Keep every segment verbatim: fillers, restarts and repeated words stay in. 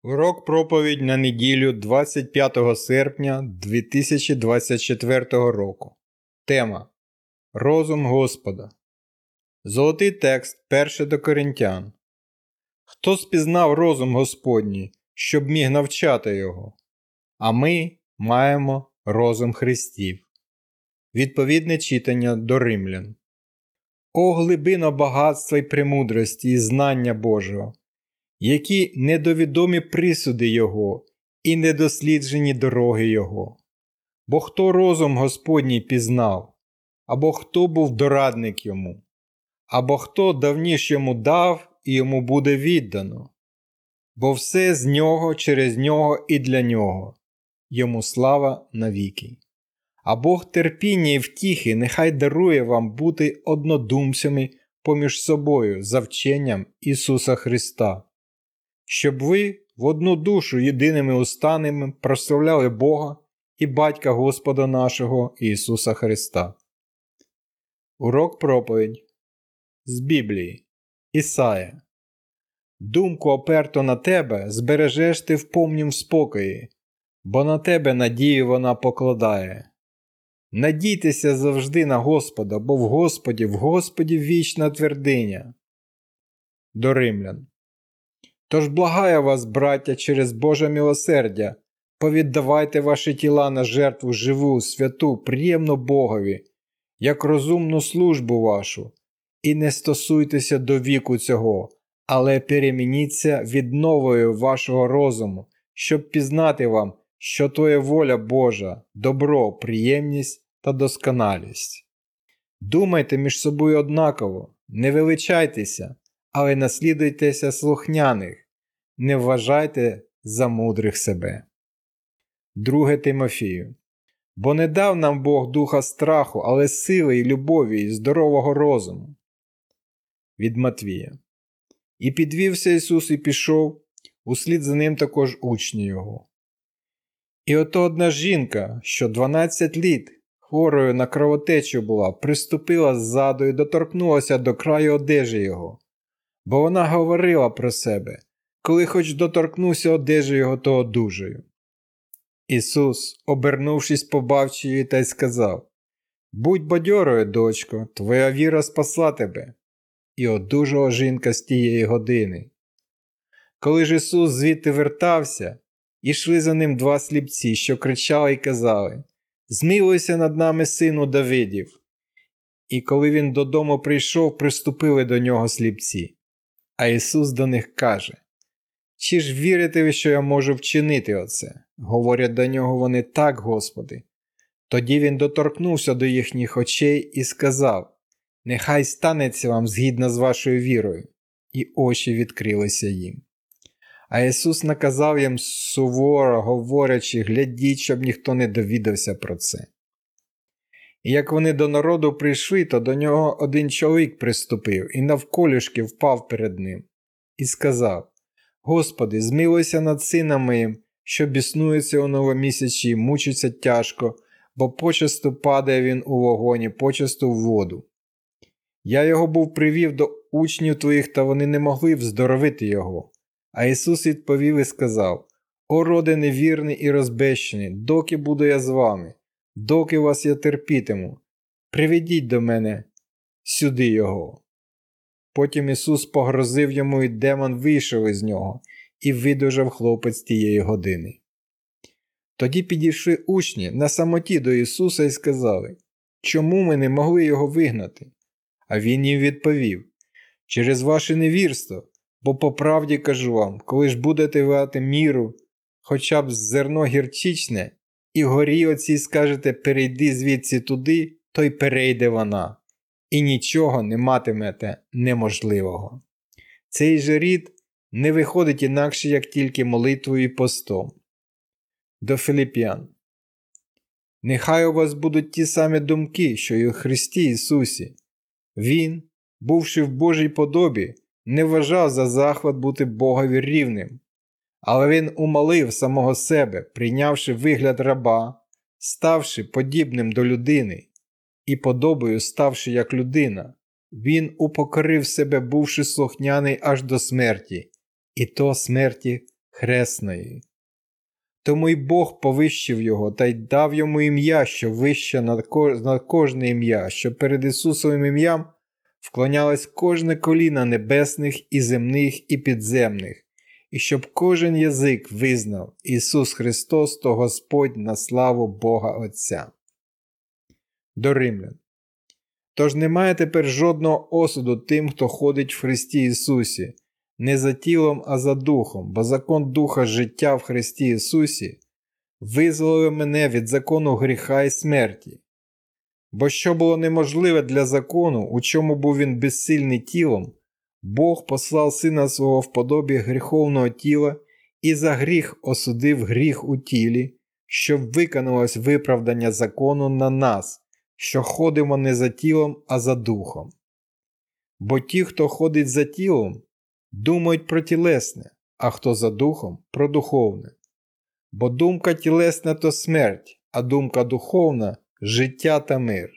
Урок проповідь на неділю двадцять п'ятого серпня дві тисячі двадцять четвертого року. Тема Розум Господа. Золотий текст перше до Коринтян. Хто спізнав розум Господній, щоб міг навчати його? А ми маємо розум Христів. Відповідне читання до Римлян. О глибино багатства й премудрості і знання Божого, які недовідомі присуди Його і недосліджені дороги Його. Бо хто розум Господній пізнав, або хто був дорадник йому, або хто давніш йому дав і йому буде віддано. Бо все з нього, через нього і для нього. Йому слава навіки. А Бог терпіння і втіхи нехай дарує вам бути однодумцями поміж собою за вченням Ісуса Христа, щоб ви в одну душу єдиними устами прославляли Бога і Батька Господа нашого Ісуса Христа. Урок проповідь з Біблії. Ісая. Думку оперту на тебе збережеш ти в повнім спокої, бо на тебе надію вона покладає. Надійтеся завжди на Господа, бо в Господі, в Господі вічна твердиня. До Римлян. Тож благаю вас, браття, через Боже милосердя, повіддавайте ваші тіла на жертву живу, святу, приємну Богові, як розумну службу вашу, і не стосуйтеся до віку цього, але перемініться відновою вашого розуму, щоб пізнати вам, що то є воля Божа, добро, приємність та досконалість. Думайте між собою однаково, не величайтеся, але наслідуйтеся слухняних, не вважайте за мудрих себе. Друге Тимофію. Бо не дав нам Бог духа страху, але сили і любові і здорового розуму. Від Матвія. І підвівся Ісус і пішов, услід за ним також учні його. І ото одна жінка, що дванадцять літ хворою на кровотечу була, приступила ззаду і доторкнулася до краю одежі його. Бо вона говорила про себе, коли хоч доторкнуся одежі його, то одужаю. Ісус, обернувшись, побачив її та й сказав: «Будь бадьорою, дочко, твоя віра спасла тебе». І одужала жінка з тієї години. Коли ж Ісус звідти вертався, ішли за ним два сліпці, що кричали й казали: «Змилуйся над нами, сину Давидів». І коли він додому прийшов, приступили до нього сліпці. А Ісус до них каже: «Чи ж вірите ви, що я можу вчинити оце?» Говорять до нього вони: «Так, Господи». Тоді він доторкнувся до їхніх очей і сказав: «Нехай станеться вам згідно з вашою вірою». І очі відкрилися їм. А Ісус наказав їм суворо, говорячи: «Глядіть, щоб ніхто не довідався про це». І як вони до народу прийшли, то до нього один чоловік приступив і навколішки впав перед ним. І сказав: «Господи, змилуйся над сином моїм, що біснується у новомісячі і мучиться тяжко, бо почасту падає він у вогонь і почасту в воду. Я його був привів до учнів твоїх, та вони не могли вздоровити його». А Ісус відповів і сказав: «О роде невірний і розбещений, доки буду я з вами? Доки вас я терпітиму? Приведіть до мене сюди його». Потім Ісус погрозив йому, і демон вийшов із нього, і видужав хлопець тієї години. Тоді підійшли учні на самоті до Ісуса і сказали: «Чому ми не могли його вигнати?» А Він їм відповів: «Через ваше невірство, бо по правді кажу вам, коли ж будете вати міру, хоча б зерно гірчичне, і горі оцій скажете: перейди звідси туди, то й перейде вона, і нічого не матимете неможливого». Цей же рід не виходить інакше, як тільки молитвою і постом. До Филип'ян. Нехай у вас будуть ті самі думки, що й у Христі Ісусі. Він, бувши в Божій подобі, не вважав за захват бути Богові рівним, але він умалив самого себе, прийнявши вигляд раба, ставши подібним до людини, і подобою ставши як людина, він упокорив себе, бувши слухняний аж до смерті, і то смерті хресної. Тому й Бог повищив його та й дав йому ім'я, що вище над кожне ім'я, що перед Ісусовим ім'ям вклонялось кожне коліно небесних і земних і підземних, і щоб кожен язик визнав Ісус Христос то Господь на славу Бога Отця. До Римлян. Тож немає тепер жодного осуду тим, хто ходить в Христі Ісусі, не за тілом, а за духом, бо закон Духа життя в Христі Ісусі визволив мене від закону гріха і смерті. Бо що було неможливе для закону, у чому був він безсильний тілом, Бог послав Сина Свого в подобі гріховного тіла і за гріх осудив гріх у тілі, щоб виконалось виправдання закону на нас, що ходимо не за тілом, а за духом. Бо ті, хто ходить за тілом, думають про тілесне, а хто за духом – про духовне. Бо думка тілесна – то смерть, а думка духовна – життя та мир.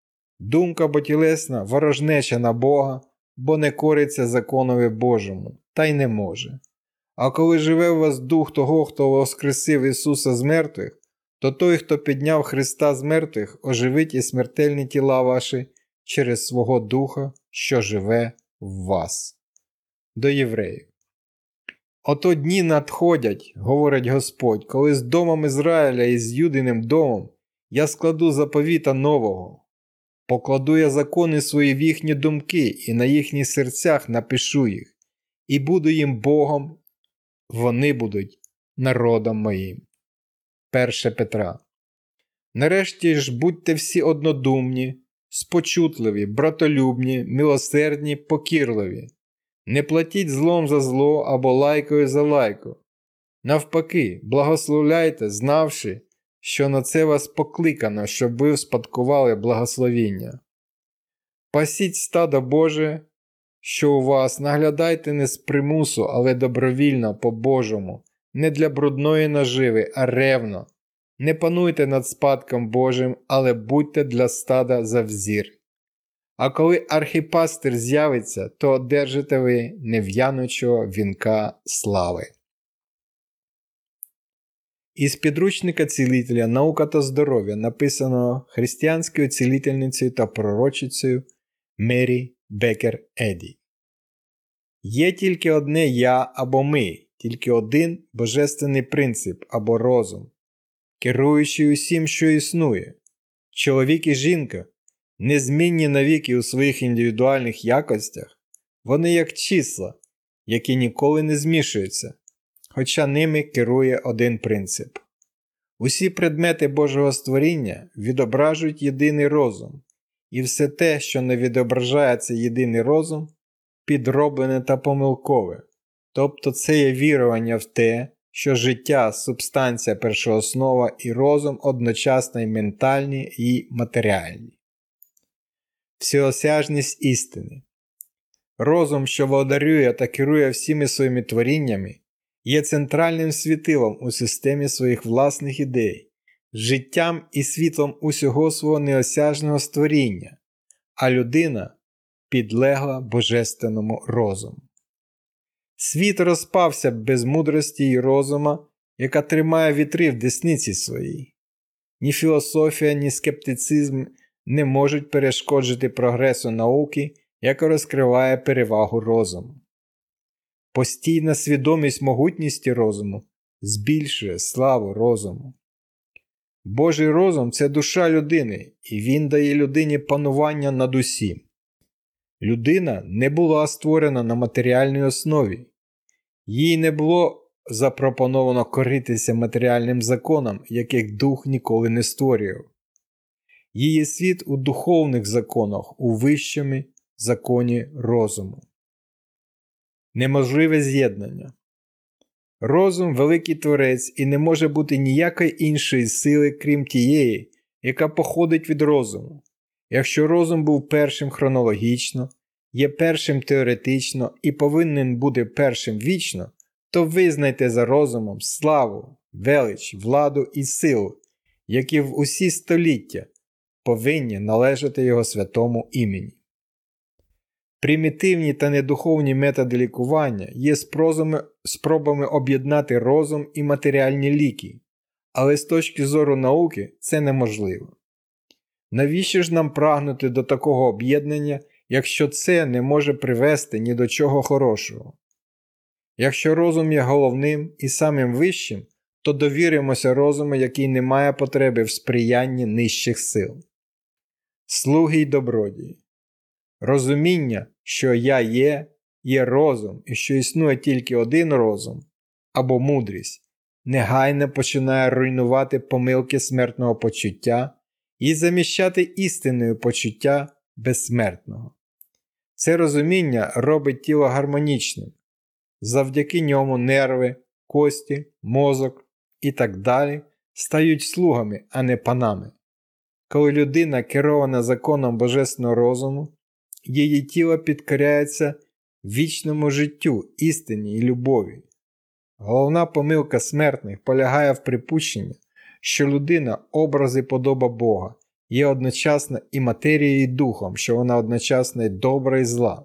Думка бо тілесна – ворожнеча на Бога, бо не кориться законові Божому, та й не може. А коли живе у вас дух того, хто воскресив Ісуса з мертвих, то той, хто підняв Христа з мертвих, оживить і смертельні тіла ваші через свого Духа, що живе в вас. До євреїв. Ото дні надходять, говорить Господь, коли з домом Ізраїля і з Юдиним домом я складу заповіта нового. Покладу я закони свої в їхні думки, і на їхніх серцях напишу їх, і буду їм Богом, вони будуть народом моїм. перше Петра. Нарешті ж будьте всі однодумні, спочутливі, братолюбні, милосердні, покірливі. Не платіть злом за зло або лайкою за лайку. Навпаки, благословляйте, знавши, що на це вас покликано, щоб ви успадкували благословіння. Пасіть стадо Боже, що у вас, наглядайте не з примусу, але добровільно, по-божому, не для брудної наживи, а ревно. Не пануйте над спадком Божим, але будьте для стада за взір. А коли архіпастир з'явиться, то одержите ви нев'янучого вінка слави. Із підручника цілителя «Наука та здоров'я», написаного християнською цілительницею та пророчицею Мері Бекер Еді. Є тільки одне «я» або «ми», тільки один божественний принцип або розум, керуючий усім, що існує. Чоловік і жінка, незмінні навіки у своїх індивідуальних якостях, вони як числа, які ніколи не змішуються, хоча ними керує один принцип. Усі предмети Божого створіння відображують єдиний розум, і все те, що не відображає цей єдиний розум, підроблене та помилкове. Тобто це є вірування в те, що життя – субстанція першооснова і розум одночасно й ментальні, і матеріальні. Всеосяжність істини. Розум, що володарює та керує всіми своїми творіннями, є центральним світилом у системі своїх власних ідей, життям і світлом усього свого неосяжного створіння, а людина підлегла божественному розуму. Світ розпався без мудрості й розума, яка тримає вітри в десниці своїй. Ні філософія, ні скептицизм не можуть перешкоджити прогресу науки, яка розкриває перевагу розуму. Постійна свідомість могутності розуму збільшує славу розуму. Божий розум – це душа людини, і він дає людині панування над усім. Людина не була створена на матеріальній основі. Їй не було запропоновано коритися матеріальним законам, яких дух ніколи не створював. Її світ у духовних законах, у вищому законі розуму. Неможливе з'єднання. Розум – великий творець і не може бути ніякої іншої сили, крім тієї, яка походить від розуму. Якщо розум був першим хронологічно, є першим теоретично і повинен бути першим вічно, то визнайте за розумом славу, велич, владу і силу, які в усі століття повинні належати його святому імені. Примітивні та недуховні методи лікування є спробами об'єднати розум і матеріальні ліки, але з точки зору науки це неможливо. Навіщо ж нам прагнути до такого об'єднання, якщо це не може привести ні до чого хорошого? Якщо розум є головним і самим вищим, то довіримося розуму, який не має потреби в сприянні нижчих сил. Слуги й добродії. Розуміння, що я є, є розум і що існує тільки один розум, або мудрість, негайно починає руйнувати помилки смертного почуття і заміщати істинною почуття безсмертного. Це розуміння робить тіло гармонічним. Завдяки ньому нерви, кості, мозок і так далі стають слугами, а не панами. Коли людина керована законом божественного розуму, її тіло підкоряється вічному життю, істині і любові. Головна помилка смертних полягає в припущенні, що людина – образ і подоба Бога, є одночасно і матерією, і духом, що вона одночасно і добра і зла.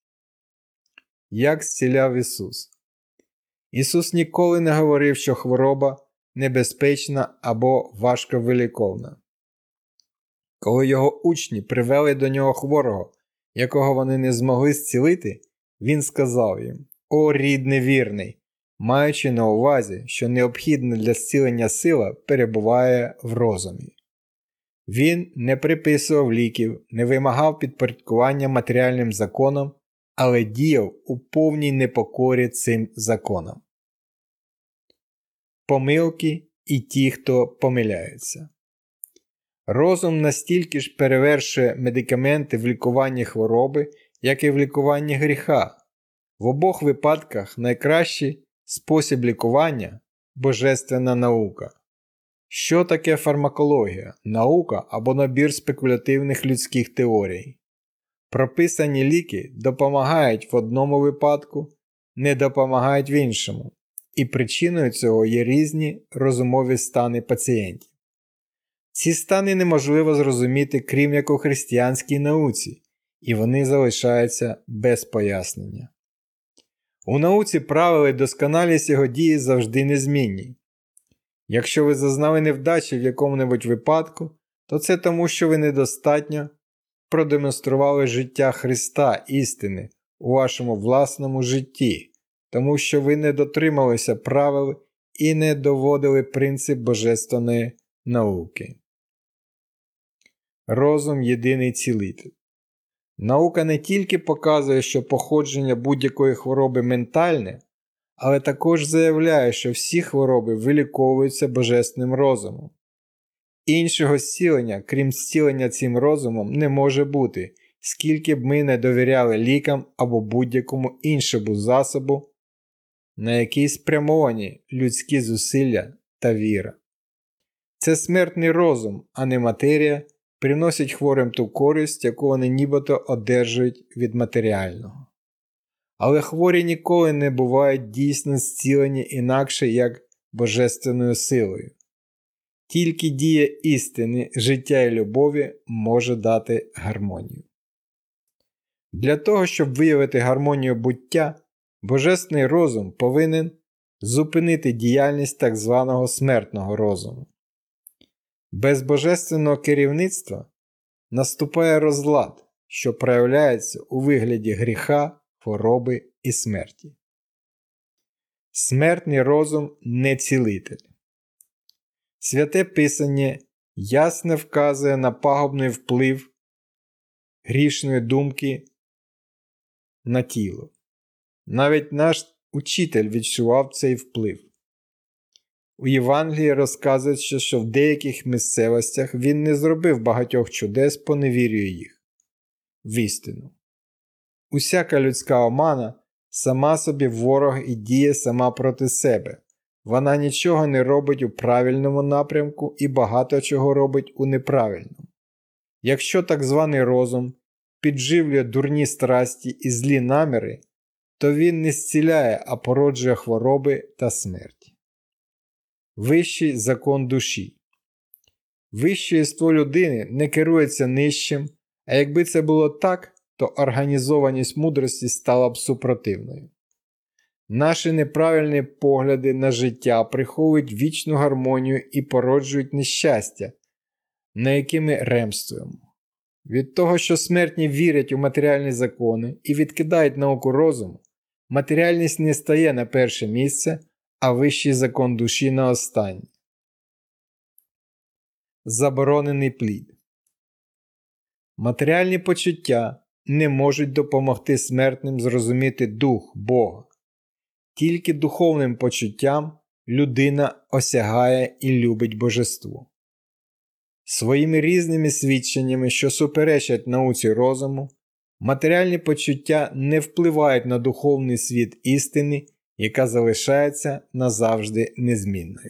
Як зціляв Ісус? Ісус ніколи не говорив, що хвороба небезпечна або важковиліковна. Коли його учні привели до нього хворого, якого вони не змогли зцілити, він сказав їм: «О, рід невірний!» маючи на увазі, що необхідна для зцілення сила перебуває в розумі. Він не приписував ліків, не вимагав підпорядкування матеріальним законам, але діяв у повній непокорі цим законам. Помилки і ті, хто помиляються. Розум настільки ж перевершує медикаменти в лікуванні хвороби, як і в лікуванні гріха. В обох випадках найкращий спосіб лікування – божественна наука. Що таке фармакологія? Наука або набір спекулятивних людських теорій. Прописані ліки допомагають в одному випадку, не допомагають в іншому. І причиною цього є різні розумові стани пацієнтів. Ці стани неможливо зрозуміти, крім як у християнській науці, і вони залишаються без пояснення. У науці правила і досконалість його дії завжди незмінні. Якщо ви зазнали невдачі в якому-небудь випадку, то це тому, що ви недостатньо продемонстрували життя Христа істини у вашому власному житті, тому що ви не дотрималися правил і не доводили принцип божественної науки. Розум – єдиний цілитель. Наука не тільки показує, що походження будь-якої хвороби ментальне, але також заявляє, що всі хвороби виліковуються божественним розумом. Іншого зцілення, крім зцілення цим розумом, не може бути, скільки б ми не довіряли лікам або будь-якому іншому засобу, на який спрямовані людські зусилля та віра. Це смертний розум, а не матерія, приносять хворим ту користь, яку вони нібито одержують від матеріального. Але хворі ніколи не бувають дійсно зцілені інакше, як божественною силою. Тільки дія істини, життя і любові може дати гармонію. Для того, щоб виявити гармонію буття, божественний розум повинен зупинити діяльність так званого смертного розуму. Без божественного керівництва наступає розлад, що проявляється у вигляді гріха, хвороби і смерті. Смертний розум не цілитель. Святе Писання ясно вказує на пагубний вплив грішної думки на тіло. Навіть наш учитель відчував цей вплив. У Євангелії розказується, що в деяких місцевостях він не зробив багатьох чудес по невір'ю їх. Вістину. Усяка людська омана сама собі ворог і діє сама проти себе. Вона нічого не робить у правильному напрямку і багато чого робить у неправильному. Якщо так званий розум підживлює дурні страсті і злі наміри, то він не зціляє, а породжує хвороби та смерть. Вищий закон душі. Вище єство людини не керується нижчим, а якби це було так, то організованість мудрості стала б супротивною. Наші неправильні погляди на життя приховують вічну гармонію і породжують нещастя, на які ми ремствуємо. Від того, що смертні вірять у матеріальні закони і відкидають науку розуму, матеріальність не стає на перше місце, а вищий закон душі на останнє. Заборонений плід. Матеріальні почуття не можуть допомогти смертним зрозуміти дух Бога. Тільки духовним почуттям людина осягає і любить божество. Своїми різними свідченнями, що суперечать науці розуму, матеріальні почуття не впливають на духовний світ істини, яка залишається назавжди незмінною.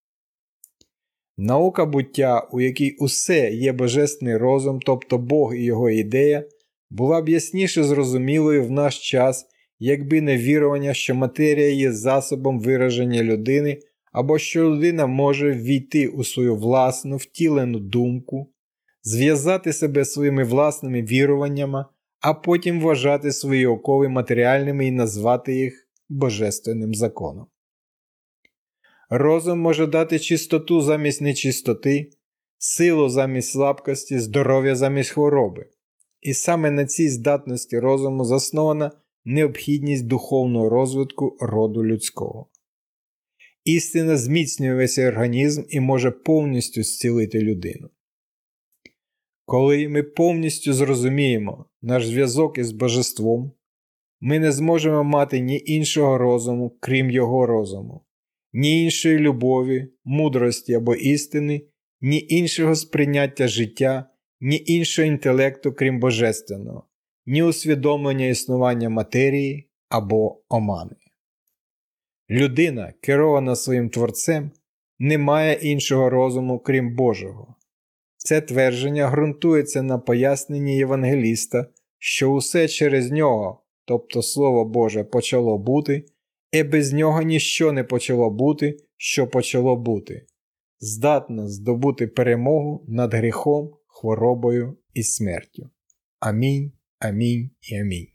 Наука буття, у якій усе є божественний розум, тобто Бог і його ідея, була б ясніше зрозумілою в наш час, якби не вірування, що матерія є засобом вираження людини, або що людина може ввійти у свою власну втілену думку, зв'язати себе своїми власними віруваннями, а потім вважати свої окови матеріальними і назвати їх божественним законом. Розум може дати чистоту замість нечистоти, силу замість слабкості, здоров'я замість хвороби. І саме на цій здатності розуму заснована необхідність духовного розвитку роду людського. Істина зміцнює весь організм і може повністю зцілити людину. Коли ми повністю зрозуміємо наш зв'язок із божеством, ми не зможемо мати ні іншого розуму, крім його розуму, ні іншої любові, мудрості або істини, ні іншого сприйняття життя, ні іншого інтелекту, крім божественного, ні усвідомлення існування матерії або омани. Людина, керована своїм Творцем, не має іншого розуму, крім Божого. Це твердження ґрунтується на поясненні Євангеліста, що усе через нього, тобто Слово Боже, почало бути, і без нього ніщо не почало бути, що почало бути, здатне здобути перемогу над гріхом, хворобою і смертю. Амінь, амінь і амінь.